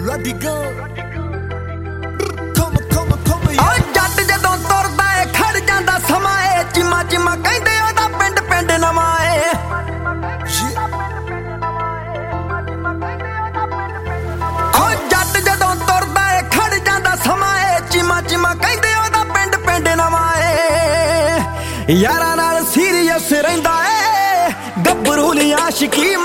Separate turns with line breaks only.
ਜੱਟ ਜਦੋਂ ਤੁਰਦਾ ਏ ਖੜ ਜਾਂਦਾ ਸਮਾਂ ਏ ਚੀਮਾ ਚੀਮਾ ਕਹਿੰਦੇ ਉਹਦਾ ਪਿੰਡ ਪਿੰਡ ਨਵਾਂ ਏ ਜੱਟ ਜਦੋਂ ਤੁਰਦਾ ਏ ਖੜ ਜਾਂਦਾ ਸਮਾਂ ਏ ਚੀਮਾ ਚੀਮਾ ਕਹਿੰਦੇ ਉਹਦਾ ਪਿੰਡ ਪਿੰਡ ਨਵਾਂ ਏ ਯਾਰਾਂ ਨਾਲ ਸੀਰੀਅਸ ਰਹਿੰਦਾ ਏ ਗੱਭਰੂ ਲਈ ਆਸ਼ਿਕੀ